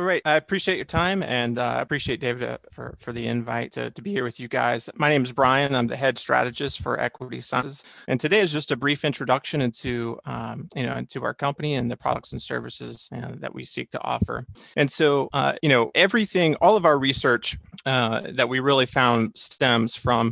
right. I appreciate your time, and I appreciate David for the invite to be here with you guys. My name is Brian. I'm the head strategist for Equity Sciences, and today is just a brief introduction into into our company and the products and services that we seek to offer. And so, everything, all of our research that we really found stems from,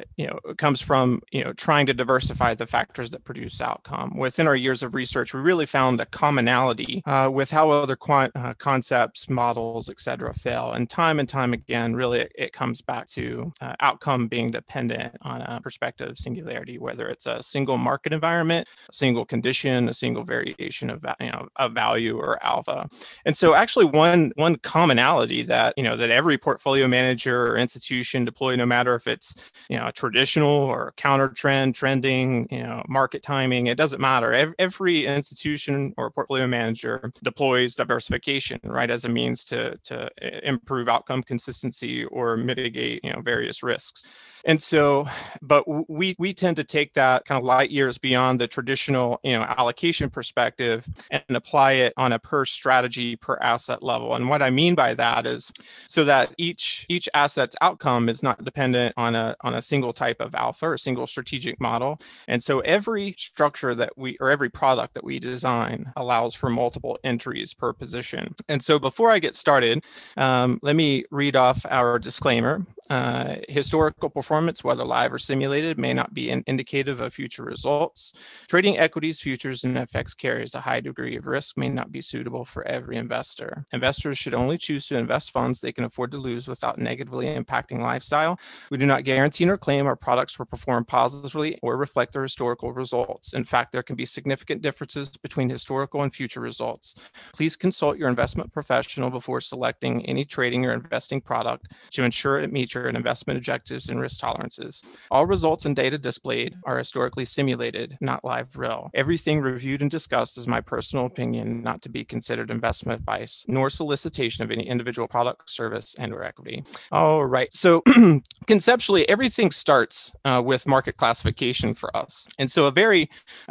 comes from, trying to diversify the factors that produce outcome. Within our years of research, we really found a commonality with how other concepts, models, et cetera, fail. And time again, really, it comes back to outcome being dependent on a perspective of singularity, whether it's a single market environment, a single condition, a single variation of value or alpha. And so actually one commonality that, that every portfolio manager or institution deploy, no matter if it's, a traditional or counter trend, trending, market timing, it doesn't matter. Every institution or portfolio manager deploys diversification, right, as a means to improve outcome consistency or mitigate, various risks. And so, but we tend to take that kind of light years beyond the traditional, allocation perspective and apply it on a per strategy, per asset level. And what I mean by that is so that each asset's outcome is not dependent on a single type of alpha or a single strategic model. And so every structure or every product that we design allows for multiple entries per position. And so before I get started, let me read off our disclaimer. Historical performance, whether live or simulated, may not be indicative of future results. Trading equities, futures, and FX carries a high degree of risk, may not be suitable for every investor. Investors should only choose to invest funds they can afford to lose without negatively impacting lifestyle. We do not guarantee nor claim our products will perform positively or reflect their historical results. In fact, there can be significant differences between historical and future results. Please consult your investment professional before selecting any trading or investing product to ensure it meets your investment objectives and risk tolerances. All results and data displayed are historically simulated, not live real. Everything reviewed and discussed is my personal opinion, not to be considered investment advice, nor solicitation of any individual product, service, and or equity. All right. So conceptually, everything starts with market classification for us. And so a very,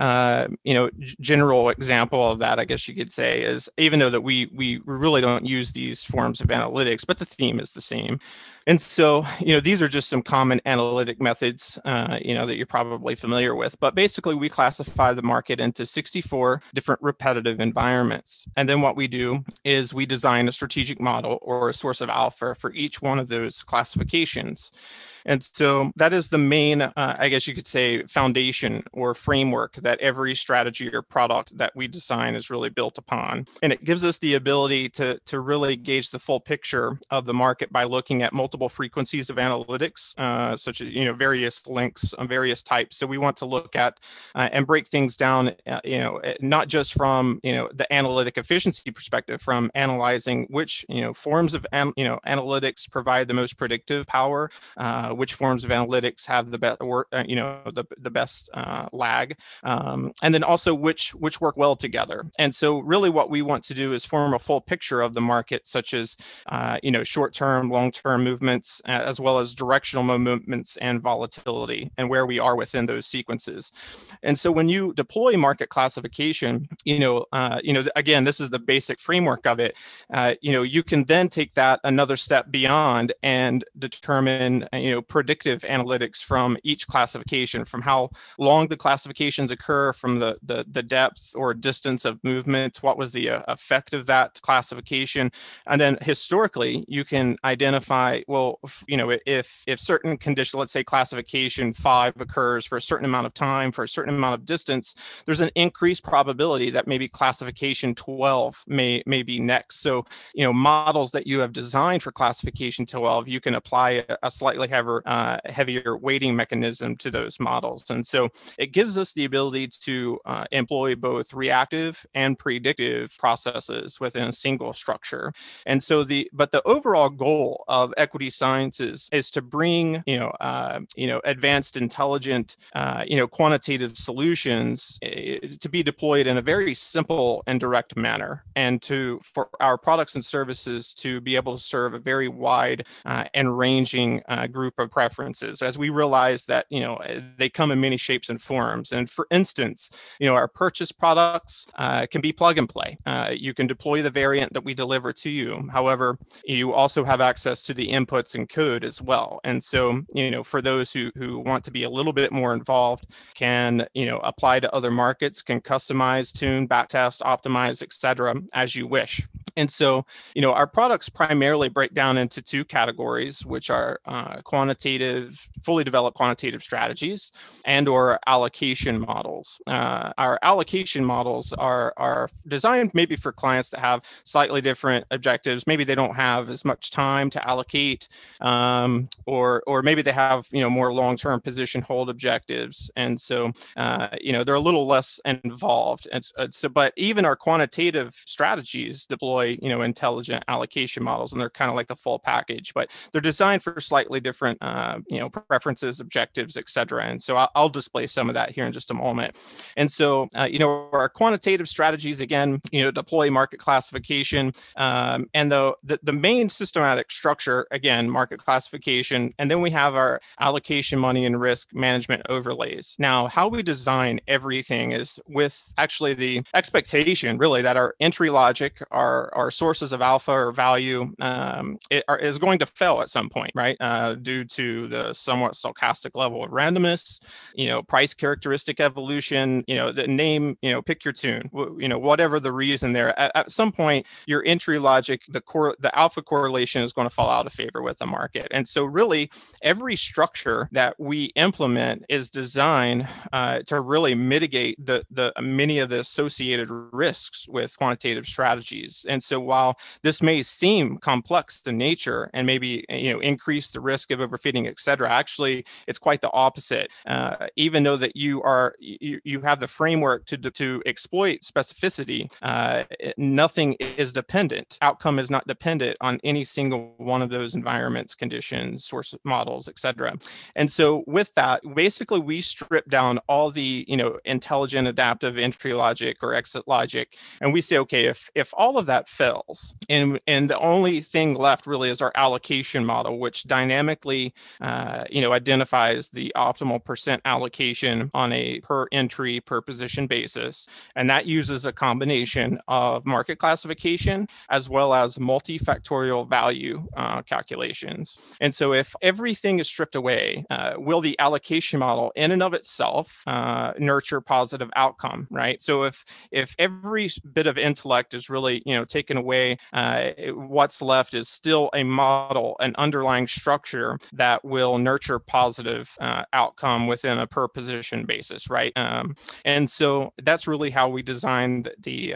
general example of that, I guess you could say, is even though that we really don't use these forms of analytics, but the theme is the same. And so, these are just some common analytic methods, that you're probably familiar with. But basically, we classify the market into 64 different repetitive environments. And then what we do is we design a strategic model or a source of alpha for each one of those classifications. And so that is the main, I guess you could say, foundation or framework that every strategy or product that we design is really built upon. And it gives us the ability to really gauge the full picture of the market by looking at multiple frequencies of analytics, such as, various links on various types. So we want to look at and break things down, not just from, the analytic efficiency perspective, from analyzing which, forms of, analytics provide the most predictive power, which forms of analytics have the best work, the best lag, and then also which work well together. And so really what we want to do is form a full picture of the market, such as, short-term, long-term movements, as well as directional movements and volatility, and where we are within those sequences. And so when you deploy market classification, again, this is the basic framework of it. You can then take that another step beyond and determine, predictive analytics from each classification, from how long the classifications occur, from the depth or distance of movement, what was the effect of that classification. And then historically, you can identify, well, if certain condition, let's say classification 5 occurs for a certain amount of time, for a certain amount of distance, there's an increased probability that maybe classification 12 may be next. So, models that you have designed for classification 12, you can apply a slightly heavier weighting mechanism to those models. And so it gives us the ability to employ both reactive and predictive processes within a single structure. And so the overall goal of equity sciences is to bring, advanced, intelligent, quantitative solutions to be deployed in a very simple and direct manner, and for our products and services to be able to serve a very wide wide and ranging group of preferences, as we realize that, they come in many shapes and forms. And for instance, our purchase products can be plug and play. You can deploy the variant that we deliver to you. However, you also have access to the inputs and code as well. And so, for those who want to be a little bit more involved, can, apply to other markets, can customize, tune, backtest, optimize, etc., as you wish. And so, our products primarily break down into two categories, which are fully developed quantitative strategies and/or allocation models. Our allocation models are designed maybe for clients that have slightly different objectives. Maybe they don't have as much time to allocate, or maybe they have more long-term position hold objectives, and so they're a little less involved. And so, but even our quantitative strategies deploy intelligent allocation models, and they're kind of like the full package, but they're designed for slightly different preferences, objectives, etc. And so I'll display some of that here in just a moment. And so our quantitative strategies, again, deploy market classification, and the main systematic structure, again, market classification, and then we have our allocation, money, and risk management overlays. Now, how we design everything is with actually the expectation, really, that our entry logic, our sources of alpha or value, is going to fail at some point, right? Due to the somewhat stochastic level of randomness, price characteristic evolution, the name, pick your tune, whatever the reason there. At some point, your entry logic, the alpha correlation is going to fall out of favor with the market. And so really, every structure that we implement is designed to really mitigate the many of the associated risks with quantitative strategies. And so while this may seem complex in nature and maybe increase the risk of overfitting, et cetera, actually it's quite the opposite. Even though that you have the framework to exploit specificity, nothing is dependent. Outcome is not dependent on any single one of those environments, conditions, source models, et cetera. And so with that, basically we strip down all the intelligent adaptive entry logic or exit logic, and we say, okay, if all of that fails, and the only thing left really is our allocation model, which dynamically identifies the optimal percent allocation on a per entry per position basis, and that uses a combination of market classification as well as multifactorial value calculations. And so if everything is stripped away, will the allocation model in and of itself nurture positive outcome, right? So if every bit of intellect is really taken away, what's left is still a model, an underlying structure that will nurture positive outcome within a per position basis, right? And so that's really how we designed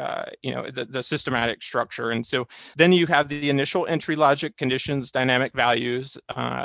the systematic structure. And so then you have the initial entry logic, conditions, dynamic values.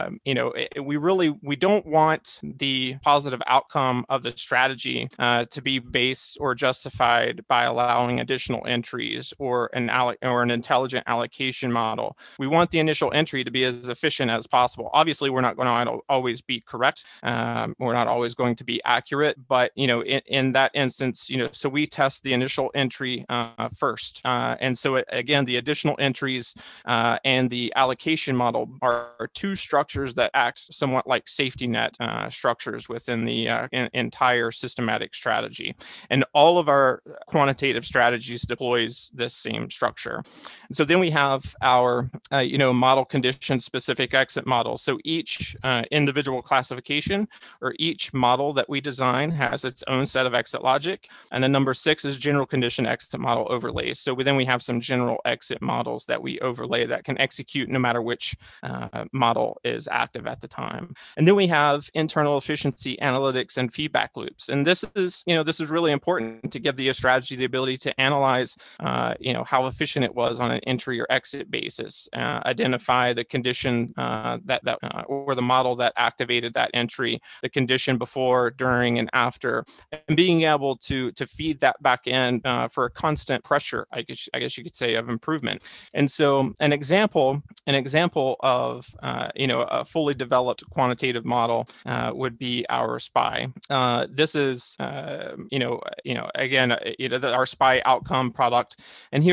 We don't want the positive outcome of the strategy to be based or justified by allowing additional entries or an intelligent allocation model. We want the initial entry to be as efficient as possible. Obviously, we're not going to always be correct. We're not always going to be accurate, but in that instance, so we test the initial entry first. And so again, the additional entries and the allocation model are two structures that act somewhat like safety net structures within the entire systematic strategy. And all of our quantitative strategies deploys this same structure. And so then we have our model condition specific exit model. So each individual classification or each model that we design has its own set of exit logic. And then number 6 is general condition exit model overlays. So then we have some general exit models that we overlay that can execute no matter which model is active at the time. And then we have internal efficiency analytics and feedback loops. And this is really important to give the strategy the ability to analyze how efficient it was on an entry or exit basis, identify the condition or the model that activated that entry, the condition before, during, and after, and being able to feed that back in for a constant pressure, I guess you could say, of improvement. And so an example of a fully developed quantitative model would be our SPY. This is again our SPY outcome product, and here is the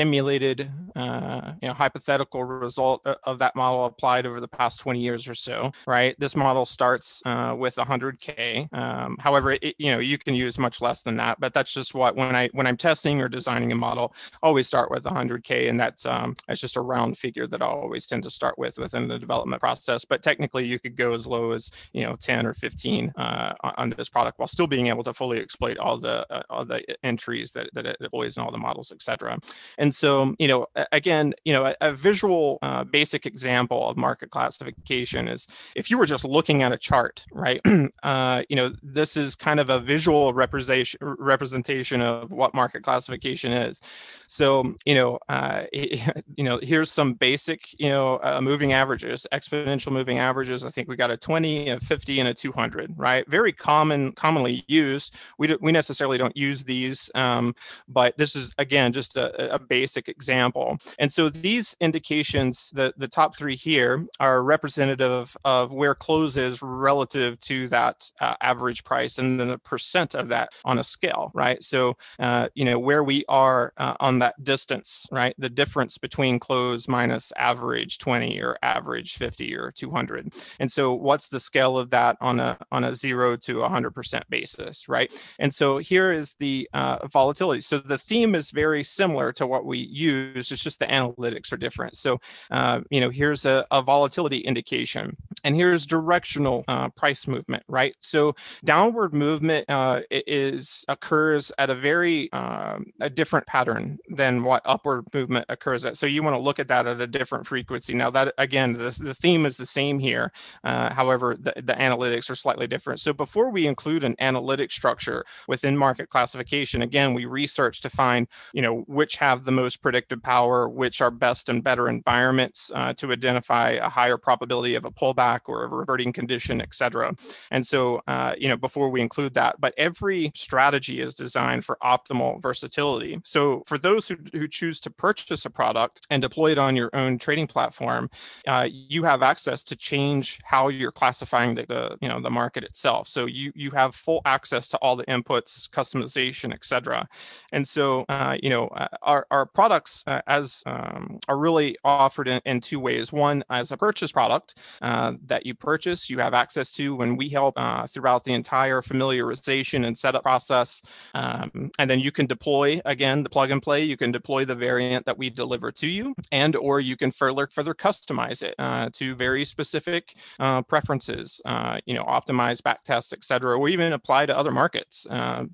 simulated, hypothetical result of that model applied over the past 20 years or so, right? This model starts with 100K. However, you can use much less than that, but that's just what when I'm testing or designing a model, I always start with 100K, and that's just a round figure that I always tend to start with within the development process. But technically, you could go as low as 10 or 15 on this product, while still being able to fully exploit all the entries that it deploys in all the models, etc. And so, again, a visual basic example of market classification is if you were just looking at a chart, right? This is kind of a visual representation of what market classification is. So, here's some basic, moving averages, exponential moving averages. I think we got a 20, a 50, and a 200, right? Very commonly used. We necessarily don't use these, but this is, again, just a basic example. And so these indications, the top three here, are representative of where close is relative to that average price, and then the percent of that on a scale, right? So, where we are on that distance, right? The difference between close minus average 20 or average 50 or 200. And so what's the scale of that on a 0 to 100% basis, right? And so here is the volatility. So the theme is very similar to what we use. It's just the analytics are different. So, here's a volatility indication, and here's directional price movement, right? So downward movement occurs at a very a different pattern than what upward movement occurs at. So you want to look at that at a different frequency. Now that, again, the theme is the same here. However, the analytics are slightly different. So before we include an analytic structure within market classification, again, we research to find, which have the most predictive power, which are best and better environments to identify a higher probability of a pullback or a reverting condition, et cetera. And so, before we include that, but every strategy is designed for optimal versatility. So for those who choose to purchase a product and deploy it on your own trading platform, you have access to change how you're classifying the market itself. So you have full access to all the inputs, customization, et cetera. And so, our products are really offered in two ways. One, as a purchase product that you purchase, you have access to when we help throughout the entire familiarization and setup process. And then you can deploy, again, the plug and play. You can deploy the variant that we deliver to you, or you can further customize it to very specific preferences, optimize back tests, et cetera, or even apply to other markets.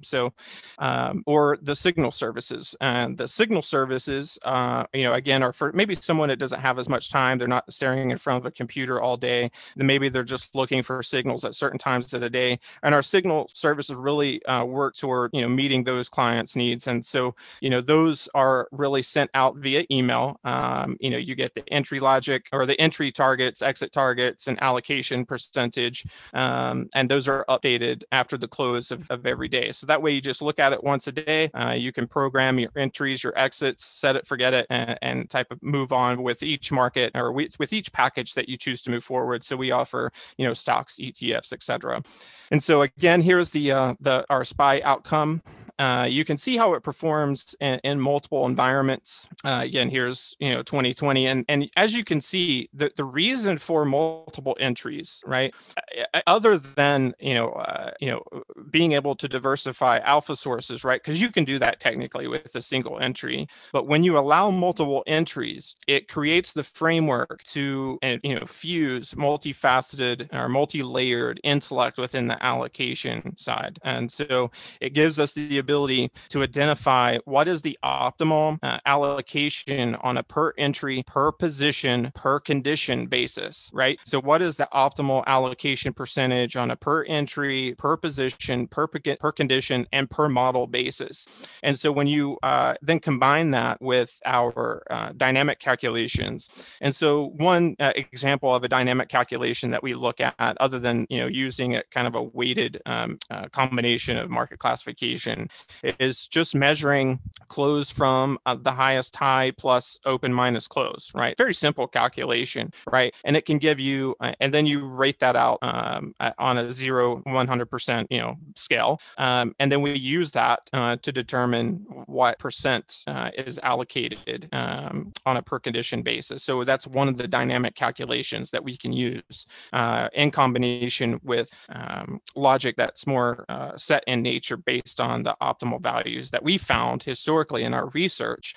Or the signal services. And the signal services, again, are for maybe someone that doesn't have as much time. They're not staring in front of a computer all day. Then maybe they're just looking for signals at certain times of the day. And our signal services really work toward, meeting those clients' needs. And so, those are really sent out via email. You get the entry logic or the entry targets, exit targets, and allocation percentage. And those are updated after the close of every day. So that way you just look at it once a day. You can program your entries, your exits, set it, forget it, and type of move on with each market or with each package that you choose to move forward. So we offer, stocks, ETFs, et cetera. And so again, here's our SPY outcome. You can see how it performs in multiple environments. Again, here's 2020, and as you can see, the reason for multiple entries, right? Other than being able to diversify alpha sources, right? Because you can do that technically with a single entry, but when you allow multiple entries, it creates the framework to fuse multifaceted or multi-layered intellect within the allocation side, and so it gives us the ability to identify what is the optimal allocation on a per entry, per position, per condition basis, right? So what is the optimal allocation percentage on a per entry, per position, per condition, and per model basis? And so when you then combine that with our dynamic calculations, and so one example of a dynamic calculation that we look at, other than using a kind of a weighted combination of market classification, is just measuring close from the highest high plus open minus close, right? Very simple calculation, right? And it can give you, and then you rate that out on a 0, 100%, scale. And then we use that to determine what percent is allocated on a per condition basis. So that's one of the dynamic calculations that we can use in combination with logic that's more set in nature based on the optimal values that we found historically in our research,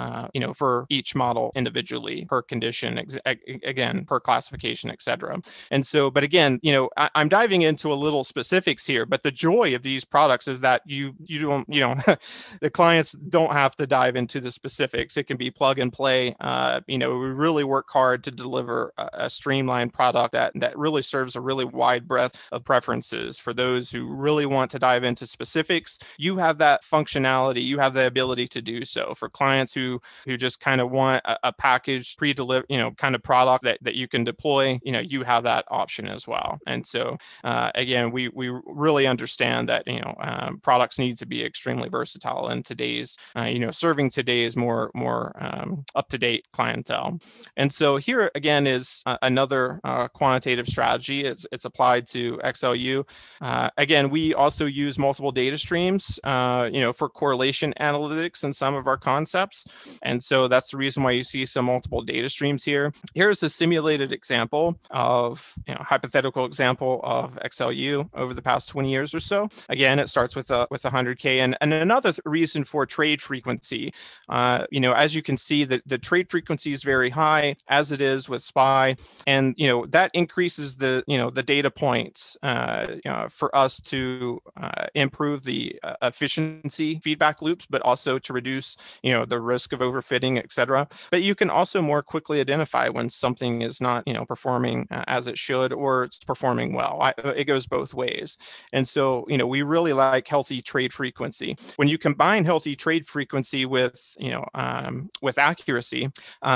for each model individually, per condition, again, per classification, et cetera. And so, but again, I'm diving into a little specifics here, but the joy of these products is that you don't, the clients don't have to dive into the specifics. It can be plug and play. We really work hard to deliver a streamlined product that really serves a really wide breadth of preferences. For those who really want to dive into specifics, you have that functionality, you have the ability to do so. For clients who just kind of want a packaged pre-delivered, kind of product that you can deploy, you have that option as well. And so again, we really understand that products need to be extremely versatile in today's serving today's more up-to-date clientele. And so here again is another quantitative strategy. It's applied to XLU. Again, we also use multiple data streams for correlation analytics in some of our concepts. And so that's the reason why you see some multiple data streams here. Here's a simulated example of, hypothetical example of XLU over the past 20 years or so. Again, it starts with 100K. And another reason for trade frequency, as you can see, the trade frequency is very high, as it is with SPY. And, that increases the data points for us to improve the efficiency feedback loops, but also to reduce, the risk of overfitting, et cetera. But you can also more quickly identify when something is not, performing as it should, or it's performing well. It goes both ways. And so, we really like healthy trade frequency. When you combine healthy trade frequency with, with accuracy,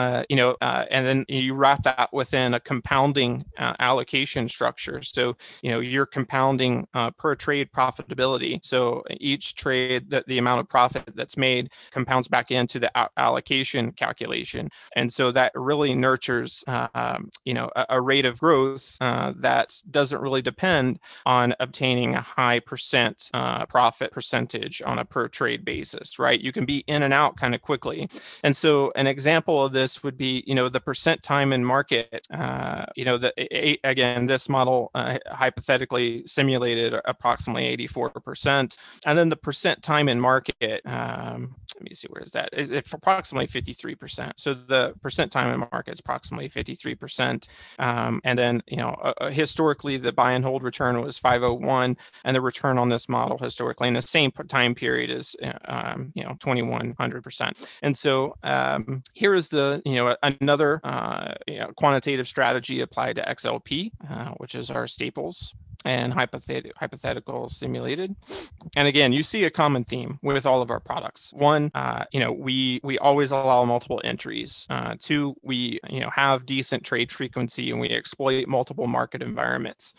and then you wrap that within a compounding allocation structure. So, you're compounding per trade profitability. So each trade, the amount of profit that's made compounds back into the allocation calculation. And so that really nurtures, a rate of growth that doesn't really depend on obtaining a high percent profit percentage on a per trade basis, right? You can be in and out kind of quickly. And so an example of this would be, the percent time in market, again, this model hypothetically simulated approximately 84%. And then the percent time in market, let me see, where is that? It's approximately 53%. So the percent time in market is approximately 53%. And then, historically, the buy and hold return was 501, and the return on this model historically in the same time period is, 2100%. And so here is another quantitative strategy applied to XLP, which is our staples and hypothetical simulated. And again, you see a common theme with all of our products. One, we always allow multiple entries. Two, we have decent trade frequency and we exploit multiple market environments.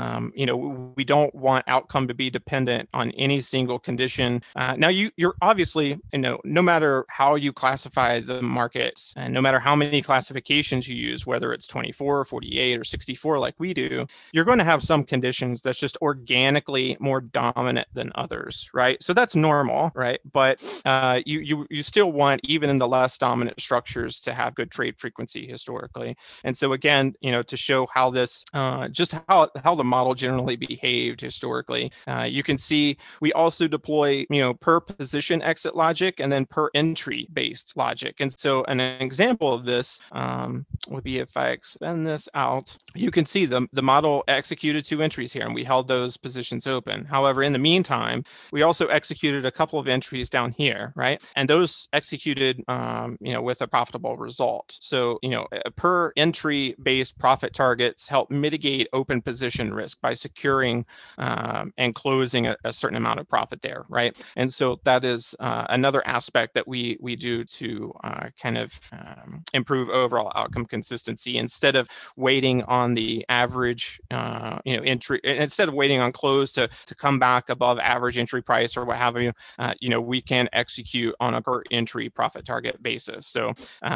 We don't want outcome to be dependent on any single condition. Now you're obviously, no matter how you classify the markets and no matter how many classifications you use, whether it's 24, 48, or 64 like we do, you're going to have some conditions that's just organically more dominant than others, right? So that's normal, right? But you still want, even in the less dominant structures, to have good trade frequency historically. And so again, to show how this, just how the model generally behaved historically, you can see we also deploy, per position exit logic and then per entry based logic. And so an example of this would be if I expand this out, you can see the model executed 2 entries here, and we held those positions open. However, in the meantime, we also executed a couple of entries down here, right? And those executed, with a profitable result. So, per entry based profit targets help mitigate open position risk by securing and closing a certain amount of profit there, right? And so that is another aspect that we do to kind of improve overall outcome consistency instead of waiting on the average, entry, instead of waiting on close to come back above average entry price or what have you. We can execute on a per entry profit target basis. So,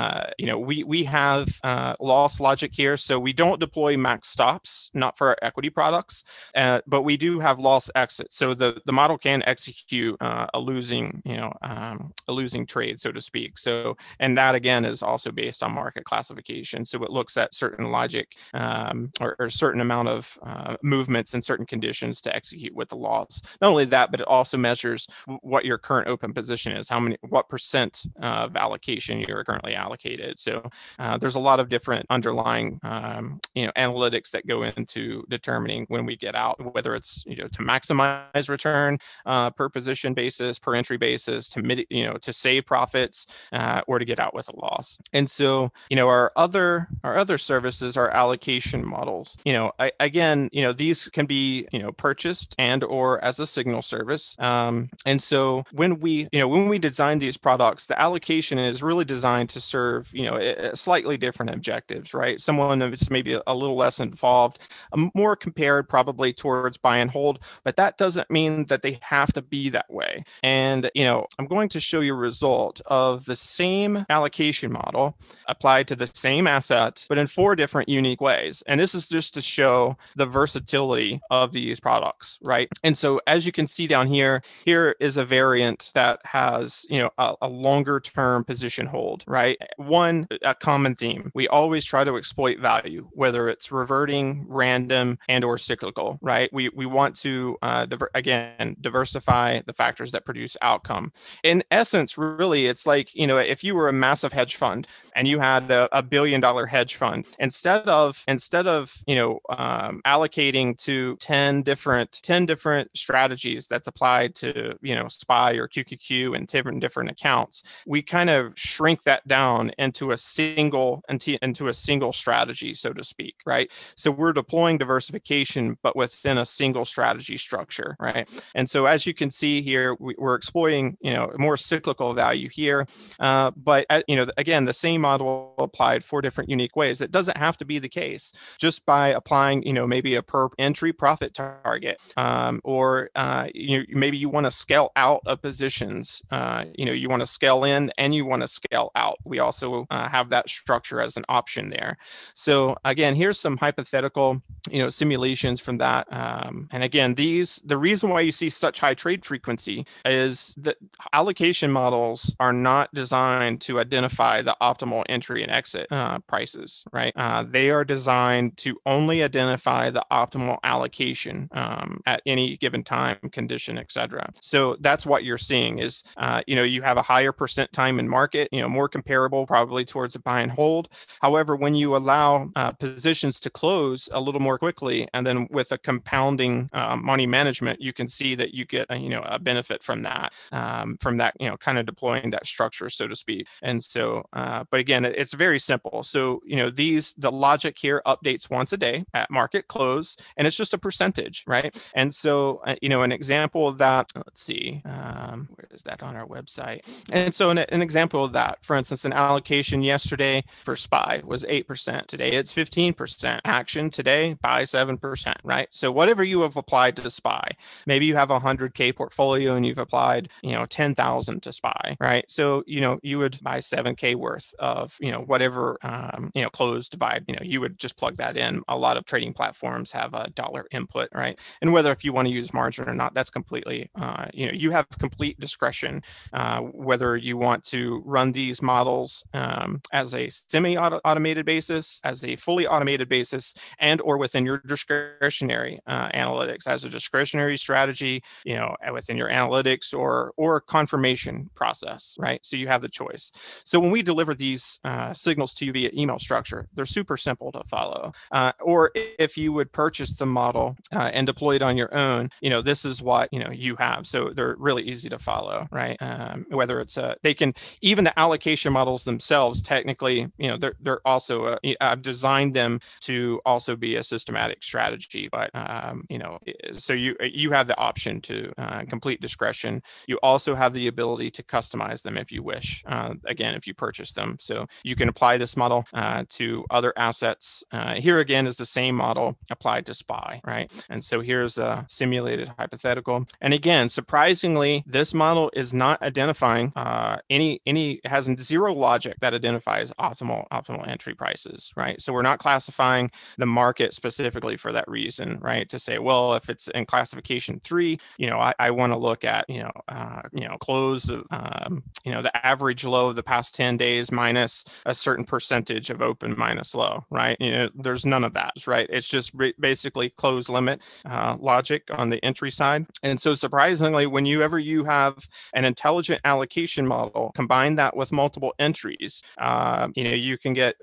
we have loss logic here. So we don't deploy max stops, not for our equity products, but we do have loss exits. So the model can execute a losing trade, so to speak. So, and that again is also based on market classification. So it looks at certain logic or a certain amount of movements in certain conditions to execute with the loss. Not only that, but it also measures what your current open position is, what percent of allocation you're currently allocated. So there's a lot of different underlying analytics that go into determining when we get out, whether it's to maximize return per position basis, per entry basis, to save profits, or to get out with a loss. And so our other services are allocation models. These can be purchased and or as a signal service. And so when we design these products, the allocation is really designed to serve slightly different objectives, right? Someone that's maybe a little less involved, more compared probably towards buy and hold, but that doesn't mean that they have to be that way. And I'm going to show you a result of the same allocation model applied to the same asset, but in 4 different unique ways. And this is just to show the versatility of these products, right? And so as you can see down here is a variant that has a longer term position hold, right? A common theme: we always try to exploit value, whether it's reverting, random, and or cyclical, right? We want to diversify the factors that produce outcome. In essence, really, it's like if you were a massive hedge fund and you had a $1 billion hedge fund, instead of allocating to 10 different strategies that's applied to SPY or QQQ and different accounts, we kind of shrink that down into a single strategy, so to speak, right? So we're deploying diversification, but within a single strategy structure, right? And so as you can see here, we're exploiting more cyclical value here, but again, the same model applied 4 different unique ways. It doesn't have to be the case. Just by applying maybe a per entry profit target, or maybe you want to scale out of positions. You want to scale in and you want to scale out. We also have that structure as an option there. So again, here's some hypothetical simulations from that. And again, the reason why you see such high trade frequency is that allocation models are not designed to identify the optimal entry and exit prices, right? They are designed to only identify the optimal allocation at any given time, condition, etc. So that's what you're seeing is, you have a higher percent time in market, more comparable probably towards a buy and hold. However, when you allow positions to close a little more quickly, and then with a compounding money management, you can see that you get a benefit from that, kind of deploying that structure, so to speak. And so, but again, it's very simple. So, the logic here updates once a day at market close, and it's just a percentage, right? And so, an example of that, let's see, where is that on our website? And so an example of that, for instance, an allocation yesterday for SPY was 8%. Today it's 15%. Action today, buy 7%, right? So whatever you have applied to SPY, maybe you have a 100K portfolio and you've applied, 10,000 to SPY, right? So, you would buy 7K worth of, whatever, close divide, you would just plug that in. A lot of trading platforms have a dollar input, right? And whether if you want to use margin or not, that's completely, you have complete discretion, whether you want to run these models as a semi-automated basis, as a fully automated basis, and or within your discretionary analytics as a discretionary strategy, within your analytics or confirmation process, right? So you have the choice. So when we deliver these signals to you via email structure, they're super simple to follow. Or if you would purchase the model and deploy it on your own, this is what you have. So they're really easy to follow, right? Whether it's even the allocation models themselves, technically, they're also I've designed them to also be a systematic strategy, but so you have the option to complete discretion. You also have the ability to customize them if you wish. Again, if you purchase them, so you can apply this model to other assets. Here again is the same model applied to SPY, right? And so here's a simulated hypothetical. And again, surprisingly, this model is not identifying has zero logic that identifies optimal entry prices, right? So we're not classifying the market specifically for that reason, right? To say, well, if it's in classification 3, I want to look at close the average low of the past 10 days minus a certain percentage of open minus low, right? There's none of that, right? It's just basically close limit logic on the entry side. And so surprisingly, whenever you have an intelligent allocation model, combine that with multiple entries, you can get,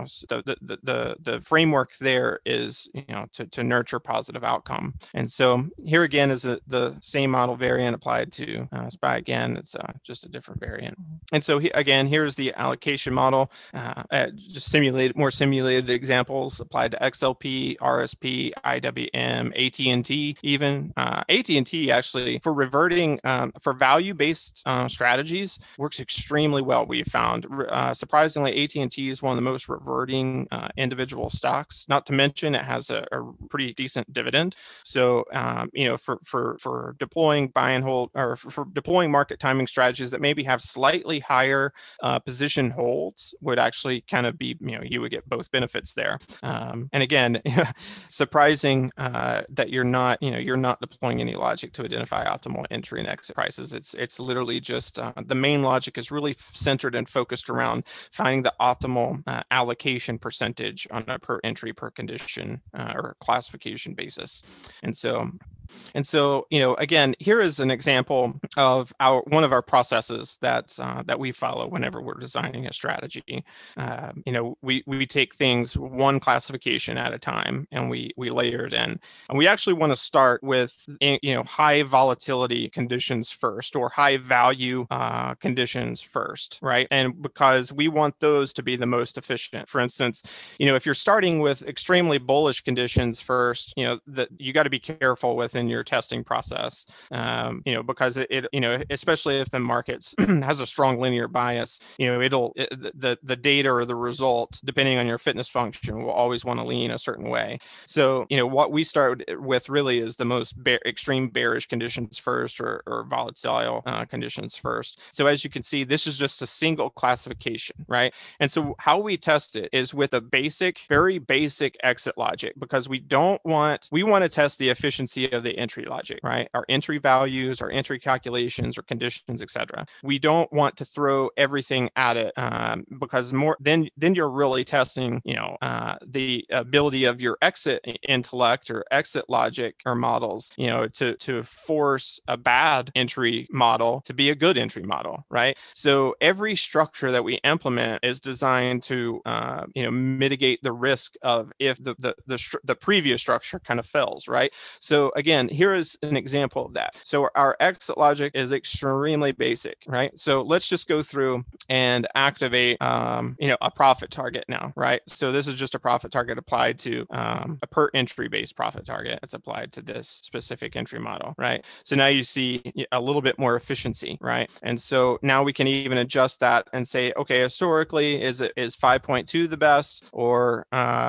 the framework there is, to nurture positive outcome. And so here again is the same model variant applied to SPY. Again, it's just a different variant. And so again, here's the allocation model, just more simulated examples applied to XLP, RSP, IWM, AT&T even. AT&T actually, for reverting, for value-based strategies, works extremely well, we've found. Surprisingly, AT&T is one of the most reverting individual stocks, not to mention it has a pretty decent dividend. So, for deploying buy and hold, or for deploying market timing strategies that maybe have slightly higher position holds, would actually kind of be, you would get both benefits there. And again, surprising that you're not deploying any logic to identify optimal entry and exit prices. It's literally just the main logic is really centered and focused around finding the optimal allocation percentage on a per entry per condition or classification basis. And so, again, here is an example of one of our processes that we follow whenever we're designing a strategy. We take things one classification at a time, and we layer it in. And we actually want to start with high volatility conditions first, or high value conditions first, right? And because we want those to be the most efficient. For instance, if you're starting with extremely bullish conditions first, that you got to be careful within your testing process, because it especially if the markets has a strong linear bias, the data or the result, depending on your fitness function, will always want to lean a certain way. So, what we start with really is the most extreme bearish conditions first, or volatile conditions first. So as you can see, this is just a single classification, right? And so how we test it is with a very basic exit logic, because we want to test the efficiency of the entry logic, right? Our entry values, our entry calculations, or conditions, etc. We don't want to throw everything at it, because then you're really testing, the ability of your exit intellect or exit logic or models, to force a bad entry model to be a good entry model, right? So every structure that we implement is designed to, mitigate the risk of if the previous structure kind of fails, right? So again, here is an example of that. So our exit logic is extremely basic, right? So let's just go through and activate, a profit target now, right? So this is just a profit target applied to a per entry based profit target. It's applied to this specific entry model, right? So now you see a little bit more efficiency, right? And so now we can even adjust that and say, okay, historically, is 5.2 the best, or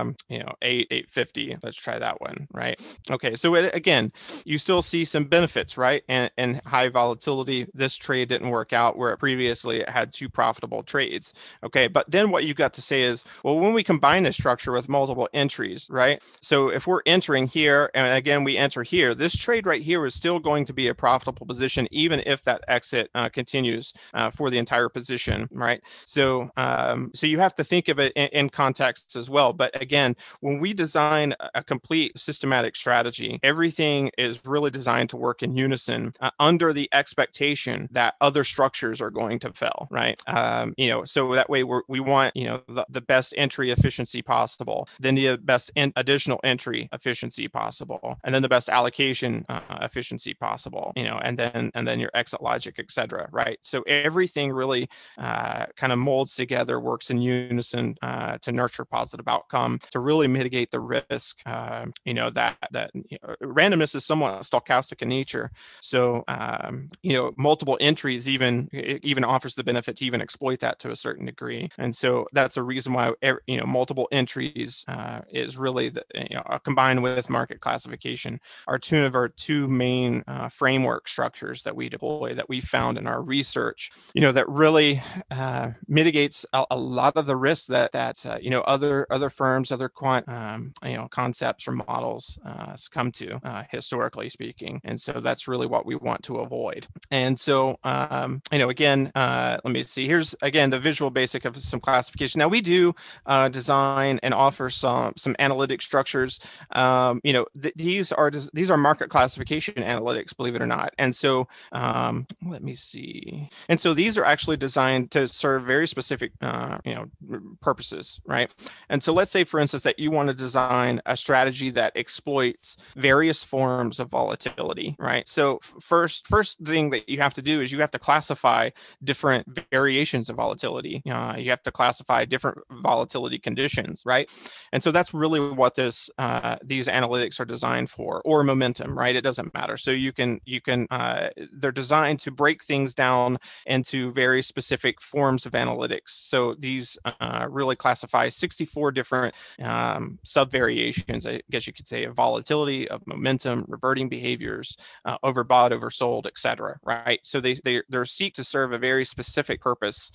850? Let's try that one, right? Okay, so again, you still see some benefits, right? And high volatility, this trade didn't work out where previously it had 2 profitable trades. Okay, but then what you got to say is, well, when we combine this structure with multiple entries, right? So if we're entering here, and again, we enter here, this trade right here is still going to be a profitable position, even if that exit continues for the entire position, right? So you have to think of it in context as well. But again, when we design a complete systematic strategy, everything is really designed to work in unison under the expectation that other structures are going to fail, right? So that way we want, the best entry efficiency possible, then the best additional entry efficiency possible, and then the best allocation efficiency possible, and then your exit logic, etc. Right? So everything really kind of molds together, works in unison to nurture positive outcome, to really mitigate the risk, randomness this is somewhat stochastic in nature. So, multiple entries even offers the benefit to even exploit that to a certain degree. And so that's a reason why, multiple entries is really combined with market classification are two of our two main framework structures that we deploy, that we found in our research, that really mitigates a lot of the risks that other firms, other quant concepts or models succumb to, historically speaking. And so that's really what we want to avoid. And so again, let me see. Here's again the visual basic of some classification. Now we do design and offer some analytic structures. These are market classification analytics, believe it or not. And so let me see. And so these are actually designed to serve very specific purposes, right? And so let's say, for instance, that you want to design a strategy that exploits various forms of volatility, right? So first thing that you have to do is you have to classify different variations of volatility. You have to classify different volatility conditions, right? And so that's really what these analytics are designed for, or momentum, right? It doesn't matter. So they're designed to break things down into very specific forms of analytics. So these really classify 64 different sub-variations, I guess you could say, of volatility, of momentum, reverting behaviors, overbought, oversold, et cetera, right? So they're seek to serve a very specific purpose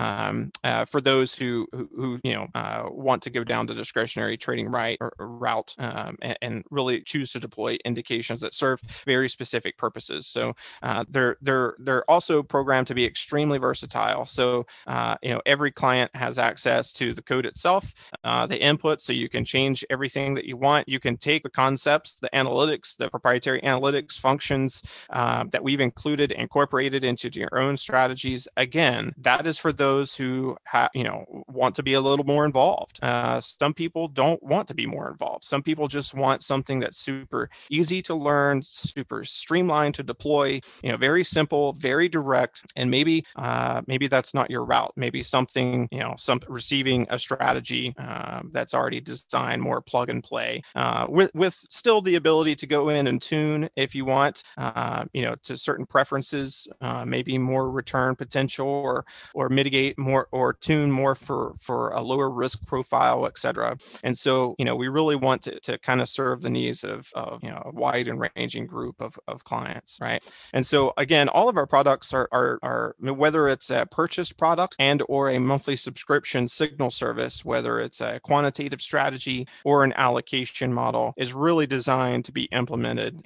for those who want to go down the discretionary trading route and really choose to deploy indications that serve very specific purposes. So they're also programmed to be extremely versatile. So every client has access to the code itself, the input, so you can change everything that you want. You can take the concepts, the analytics, the proprietary analytics functions that we've incorporated into your own strategies. Again, that is for those who want to be a little more involved. Some people don't want to be more involved. Some people just want something that's super easy to learn, super streamlined to deploy, very simple, very direct. And maybe that's not your route. Maybe something, receiving a strategy that's already designed, more plug and play, with still the ability to go in and tune if you want, to certain preferences, maybe more return potential, or mitigate more, or tune more for a lower risk profile, et cetera. And so, we really want to kind of serve the needs of a wide and ranging group of clients, right? And so again, all of our products are whether it's a purchased product and or a monthly subscription signal service, whether it's a quantitative strategy or an allocation model, is really designed to be implemented,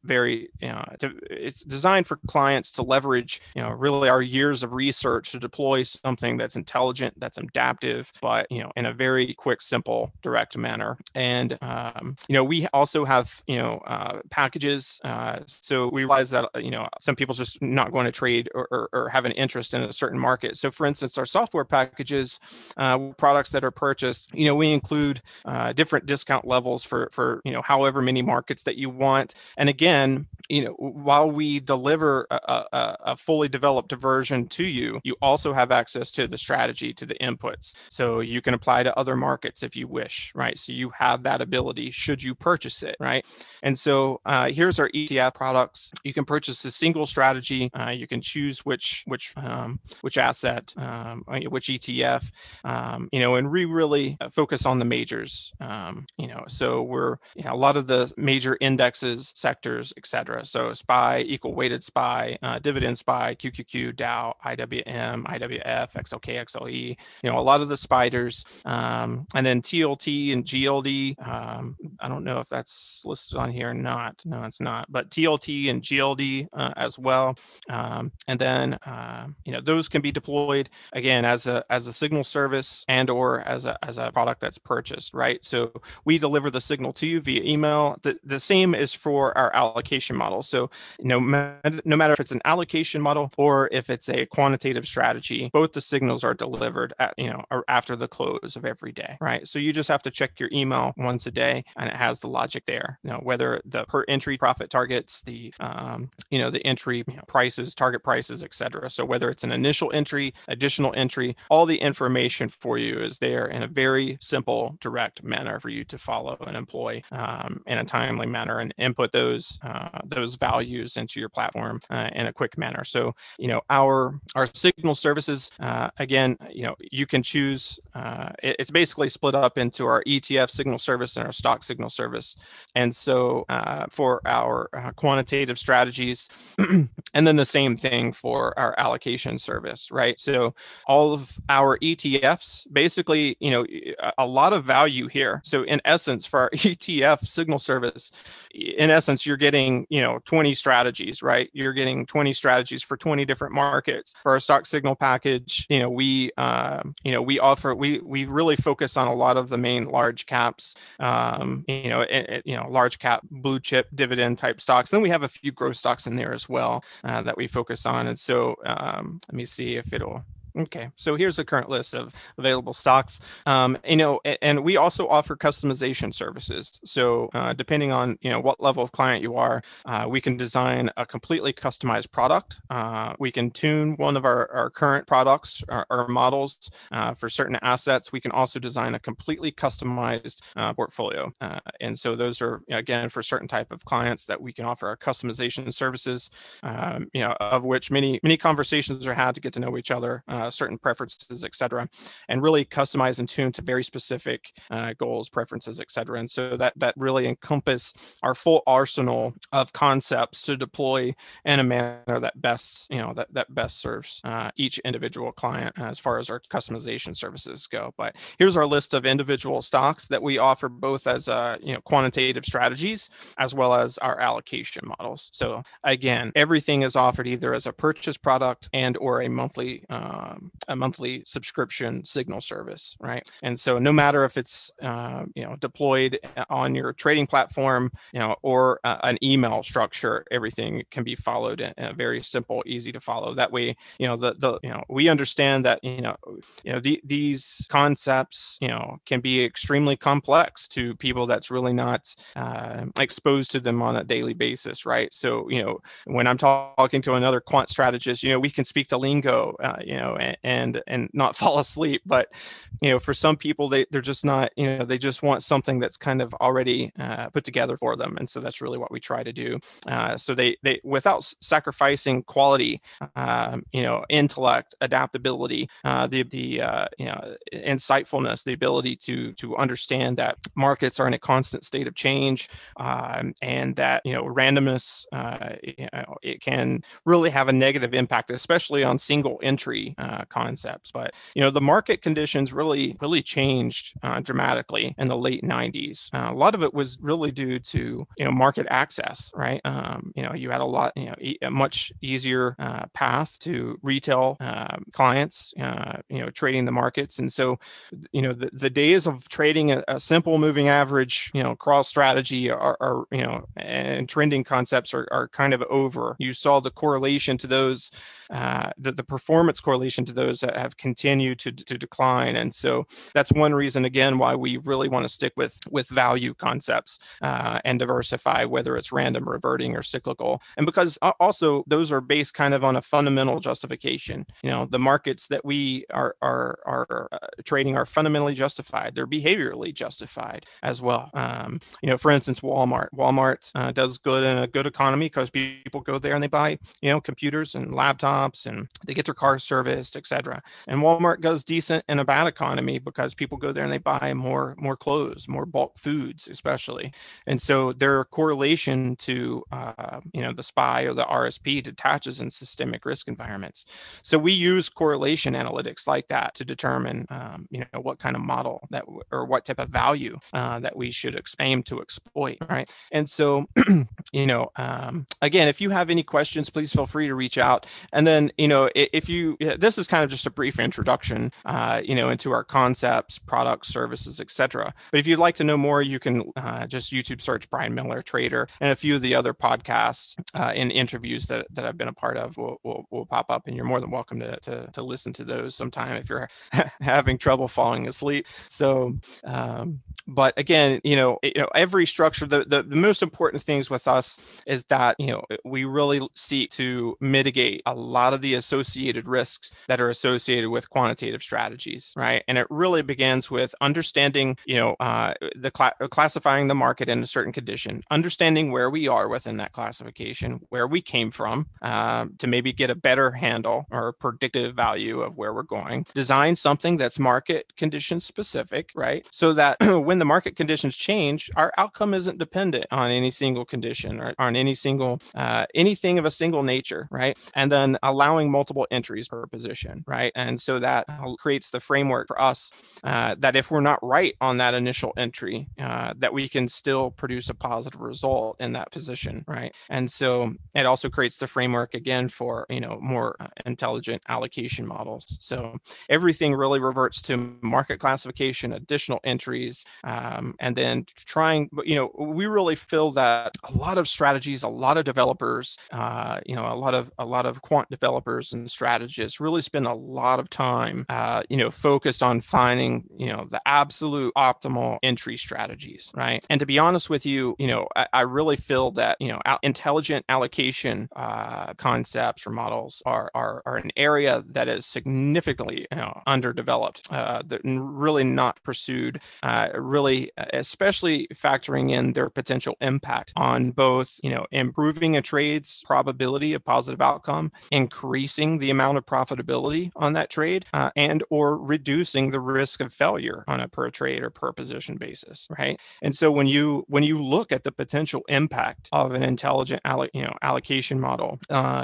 it's designed for clients to leverage, really our years of research to deploy something that's intelligent, that's adaptive, but, in a very quick, simple, direct manner. And, we also have, packages. So we realize that, some people's just not going to trade or have an interest in a certain market. So for instance, our software packages, products that are purchased, we include different discount levels for however many markets that you want. And again, while we deliver a fully developed version to you, you also have access to the strategy, to the inputs. So you can apply to other markets if you wish, right? So you have that ability should you purchase it, right? And so here's our ETF products. You can purchase a single strategy. You can choose which asset, which ETF, and we really focus on the majors. So we're a lot of the major indexes, sectors, etc. So SPY, equal weighted SPY, dividend SPY, QQQ, Dow, IWM, IWF, XLK, XLE. A lot of the spiders, and then TLT and GLD. I don't know if that's listed on here or not. No, it's not. But TLT and GLD as well. And then those can be deployed again as a signal service and or as a product that's purchased, right? So we deliver the signal to you via email. The same is for our allocation model. So no matter if it's an allocation model or if it's a quantitative strategy, both the signals are delivered at, or after the close of every day, right? So you just have to check your email once a day, and it has the logic there. Whether the per entry profit targets, the the entry prices, target prices, etc. So whether it's an initial entry, additional entry, all the information for you is there in a very simple, direct manner for you to follow and employ in a timely manner, and input those values into your platform in a quick manner. So our signal services, again, you can choose. It's basically split up into our ETF signal service and our stock signal service. And so for our quantitative strategies, and then the same thing for our allocation service, right? So all of our ETFs, basically, a lot of value here. So in essence, for our ETF signal service, in essence, you're getting, 20 strategies, right? You're getting 20 strategies for 20 different markets. For our stock signal package, we really focus on a lot of the main large caps, large cap blue chip dividend type stocks. Then we have a few growth stocks in there as well that we focus on. And so let me see if it'll. Okay, so here's the current list of available stocks. And we also offer customization services. So depending on what level of client you are, we can design a completely customized product. We can tune one of our current products or models for certain assets. We can also design a completely customized portfolio. And so those are, again, for certain type of clients that we can offer our customization services, of which many conversations are had to get to know each other. Certain preferences, et cetera, and really customize and tune to very specific goals, preferences, et cetera. And so that really encompass our full arsenal of concepts to deploy in a manner that best, that best serves each individual client as far as our customization services go. But here's our list of individual stocks that we offer, both as quantitative strategies as well as our allocation models. So again, everything is offered either as a purchase product and or a monthly subscription signal service, right? And so no matter if it's deployed on your trading platform, or an email structure, everything can be followed in a very simple, easy to follow. That way, we understand that these concepts can be extremely complex to people that's really not exposed to them on a daily basis, right? So when I'm talking to another quant strategist, we can speak to lingo, and not fall asleep. But for some people, they're just not, they just want something that's kind of already put together for them. And so that's really what we try to do. So they without sacrificing quality, intellect, adaptability, the insightfulness, the ability to understand that markets are in a constant state of change, and that randomness, it can really have a negative impact, especially on single entry concepts. But the market conditions really changed dramatically in the late 90s. A lot of it was really due to market access, right? You had a much easier path to retail clients, trading the markets. And so the days of trading a simple moving average cross strategy are and trending concepts are kind of over. You saw the correlation to those, the performance correlation to those that have continued to decline. And so that's one reason, again, why we really want to stick with value concepts and diversify, whether it's random, reverting, or cyclical. And because also those are based kind of on a fundamental justification. The markets that we are trading are fundamentally justified. They're behaviorally justified as well. For instance, Walmart does good in a good economy because people go there and they buy computers and laptops, and they get their cars serviced, etc. And Walmart goes decent in a bad economy because people go there and they buy more clothes, more bulk foods, especially. And so their correlation to the SPY or the RSP detaches in systemic risk environments. So we use correlation analytics like that to determine what kind of model or what type of value that we should aim to exploit, right? And so again, if you have any questions, please feel free to reach out. And then if you, this is kind of just a brief introduction, into our concepts, products, services, etc. But if you'd like to know more, you can just YouTube search Brian Miller Trader, and a few of the other podcasts and interviews that I've been a part of will pop up, and you're more than welcome to listen to those sometime if you're having trouble falling asleep. So, but again, every structure, the most important things with us is that, we really seek to mitigate a lot of the associated risks that are associated with quantitative strategies, right? And it really begins with understanding, classifying the market in a certain condition, understanding where we are within that classification, where we came from, to maybe get a better handle or predictive value of where we're going. Design something that's market condition specific, right? So that when the market conditions change, our outcome isn't dependent on any single condition or on any single anything of a single nature, right? And then allowing multiple entries per position, right? And so that creates the framework for us that if we're not right on that initial entry, that we can still produce a positive result in that position, right? And so it also creates the framework again for more intelligent allocation models. So everything really reverts to market classification, additional entries, and then trying. We really feel that a lot of strategies, a lot of developers, a lot of quant developers and strategists really spend a lot of time, focused on finding, the absolute optimal entry strategies, right? And to be honest with you, I really feel that, intelligent allocation concepts or models are an area that is significantly underdeveloped, that really not pursued, really, especially factoring in their potential impact on both, improving a trade's probability of positive outcome, increasing the amount of profitability on that trade, and or reducing the risk of failure on a per trade or per position basis, right? And so when you look at the potential impact of an intelligent allocation model,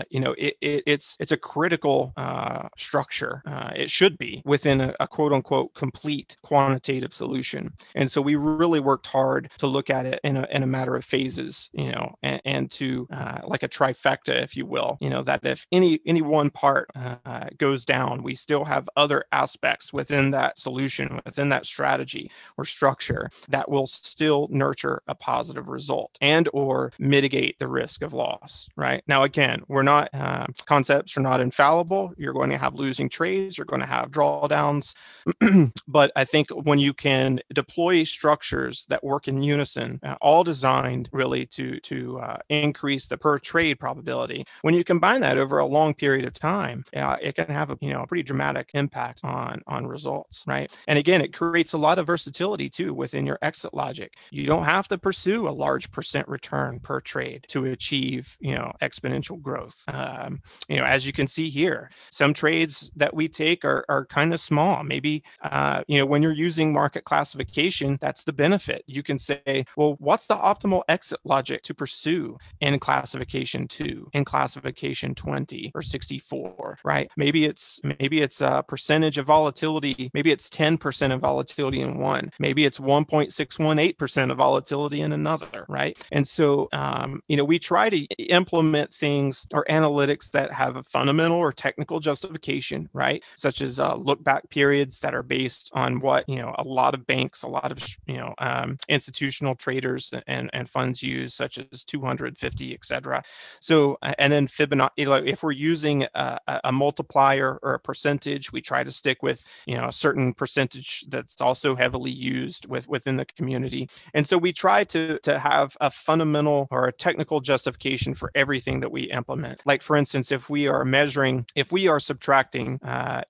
it's a critical structure. It should be within a quote unquote complete quantitative solution. And so we really worked hard to look at it in a matter of phases, and to like a trifecta, if you will, that if any one part goes down, we still have other aspects within that solution, within that strategy or structure that will still nurture a positive result and or mitigate the risk of loss, right? Now, again, we're not, concepts are not infallible. You're going to have losing trades, you're going to have drawdowns. But I think when you can deploy structures that work in unison, all designed really to increase the per trade probability, when you combine that over a long period of time, it can have a pretty dramatic impact on results, right? And again, it creates a lot of versatility too within your exit logic. You don't have to pursue a large percent return per trade to achieve exponential growth. As you can see here, some trades that we take are kind of small. Maybe when you're using market classification, that's the benefit. You can say, well, what's the optimal exit logic to pursue in classification 2, in classification 20 or 64, right? Maybe it's a percentage of volatility. Maybe it's 10% of volatility in one. Maybe it's 1.618% of volatility in another, right? And so, we try to implement things or analytics that have a fundamental or technical justification, right? Such as look back periods that are based on what, a lot of banks, a lot of, institutional traders and funds use, such as 250, et cetera. So, and then Fibonacci, if we're using a multiplier or a percentage, we try to stick with, a certain percentage that's also heavily used within the community. And so we try to have a fundamental or a technical justification for everything that we implement. Like, for instance, if we are subtracting,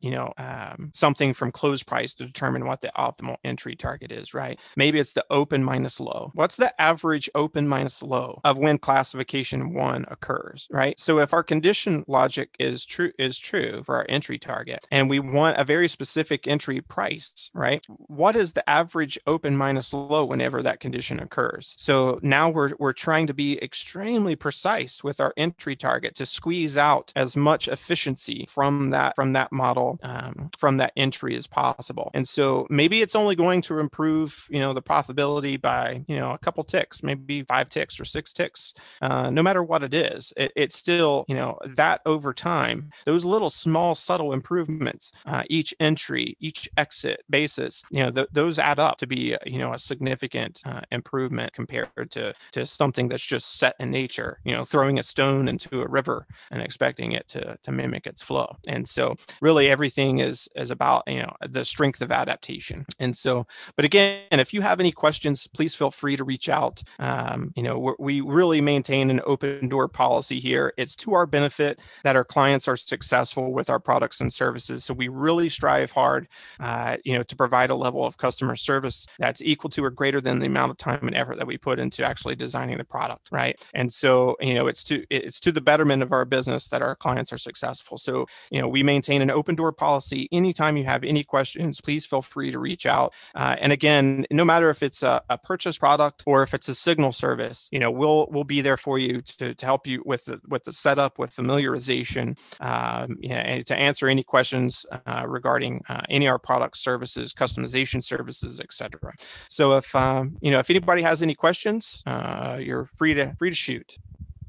something from close price to determine what the optimal entry target is, right? Maybe it's the open minus low. What's the average open minus low of when classification 1 occurs, right? So if our condition logic is true for our entry target, and we want a very specific entry price, right? What is the average open minus low whenever that condition occurs? So now we're trying to be extremely precise with our entry target to squeeze out as much efficiency from that model, from that entry as possible. And so maybe it's only going to improve, the profitability by, a couple ticks, maybe 5 ticks or 6 ticks. No matter what it is, it's still, that over time, those little small subtle improvements, each entry, each exit basis, those add up to be a significant improvement compared to something that's just set in nature. Throwing a stone into a river and expecting it to mimic its flow. And so really everything is about the strength of adaptation. And so, but again, if you have any questions, please feel free to reach out. We really maintain an open door policy here. It's to our benefit that our clients are successful with our products and services. So we really strive hard, to provide a level of customer service that's equal to or greater than the amount of time and effort that we put into actually designing the product, right? And so, it's to the betterment of our business that our clients are successful. So, we maintain an open door policy. Anytime you have any questions, please feel free to reach out. And again, no matter if it's a purchase product or if it's a signal service, we'll be there for you to help you with the setup, with familiarization, and to answer any questions regarding any of our products, services, customization services, etc. So if anybody has any questions, you're free to shoot.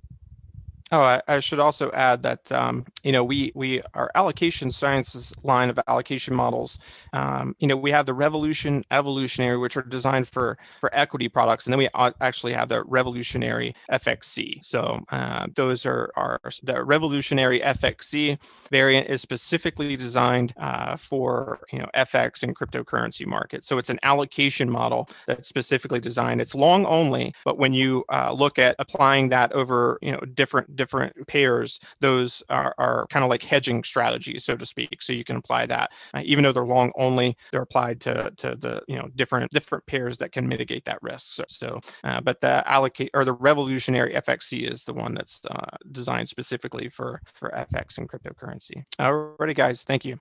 Oh, I should also add that we our allocation sciences line of allocation models. We have the Revolution, Evolutionary, which are designed for equity products, and then we actually have the Revolutionary FXC. So those are the Revolutionary FXC variant is specifically designed for FX and cryptocurrency markets. So it's an allocation model that's specifically designed. It's long only, but when you look at applying that over different pairs, those are kind of like hedging strategies, so to speak. So you can apply that, even though they're long only, they're applied to the different pairs that can mitigate that risk. But the Revolutionary FXC is the one that's designed specifically for FX and cryptocurrency. Alrighty, guys, thank you.